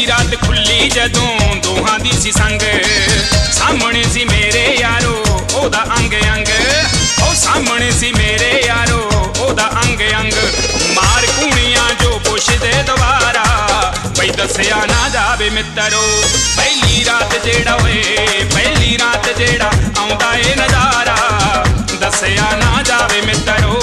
रात खुली जदों दोहां दी सी संग, सामने सी मेरे यारो ओदा अंग अंग, ओ सामने सी मेरे यारो ओदा अंग अंग। मार कूणियां जो पुछदे दोबारा, बई दस्सिया ना जावे मित्रो। पहली रात जेड़ा होए, पहली रात जेड़ा आउंदा ए नजारा, दस्सिया ना जावे मित्रो।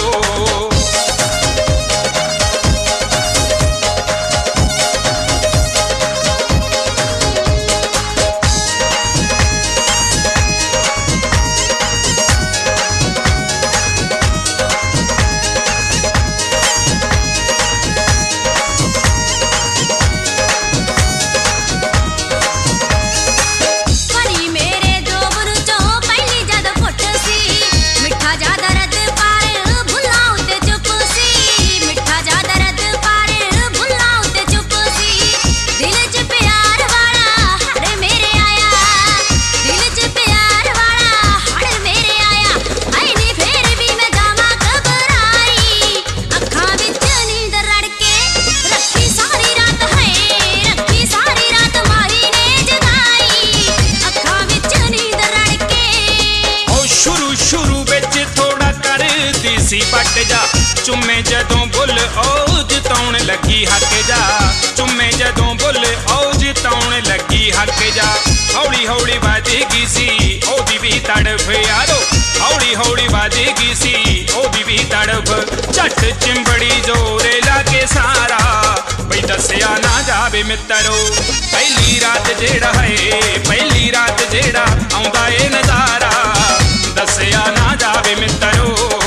बट जा चुम्मे जदों बुल ओ जिताउण लगी हक जा, चुम्मे जदों बुल ओ जिताउण लगी हक जा। हौली हौली बाजेगी सी ओदी भी तड़फ यारो, हौली हौली बाजेगी सी ओदी भी तड़फ। झट चिंबड़ी जोरे लागे सारा, बई दस्सिया ना जावे मित्रो। पहली रात जेड़ा है, पहली रात जेड़ा आउंदा ए नजारा, दस्सिया ना जावे मित्रो।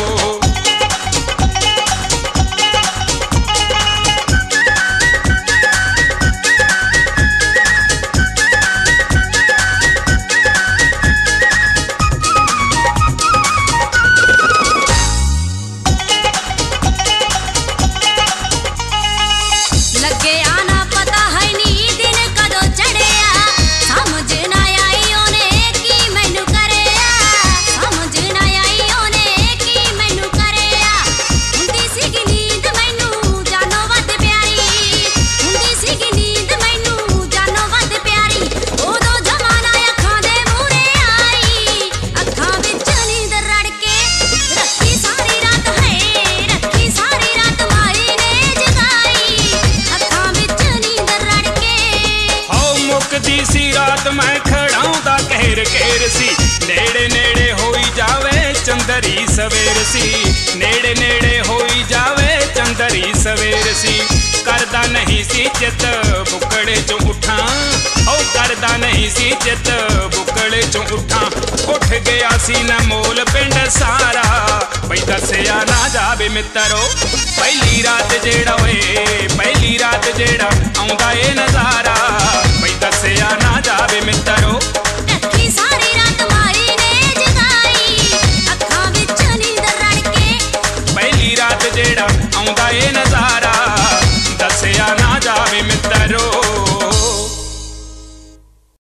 रात मैं खड़ाउंदा कहर कहर सी, नेड़े नेड़े होई जावे चंदरी सवेर सी, नेड़े नेड़े होई जावे चंदरी सवेर सी। करदा नहीं सी चित बुकड़े चों उठा, ओ करदा नहीं सी चित बुकड़े चों उठा। उठ गया सी न मोल पिंड सारा, बई दस्सिया ना जावे मित्रो। पहली रात जेड़ा होए, पहली रात जेड़ा आउंदा ए